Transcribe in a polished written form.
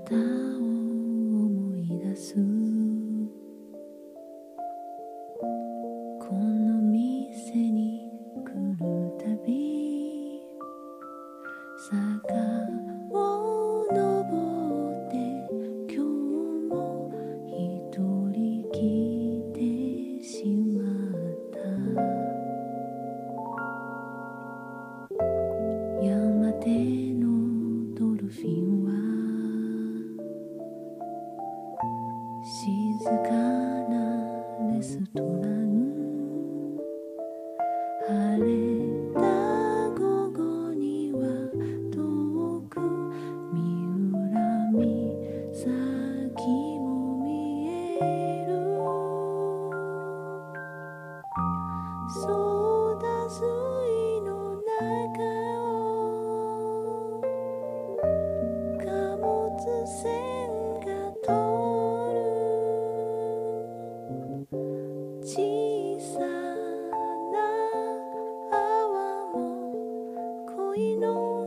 たを思い出す。この店に来るたび、坂を登って今日も一人来てしまった。山手のドルフィンは静かなレストラン、晴れた午後には遠く三浦岬も見える。ソーダ水の中を貨物船が通る。小さな泡も恋の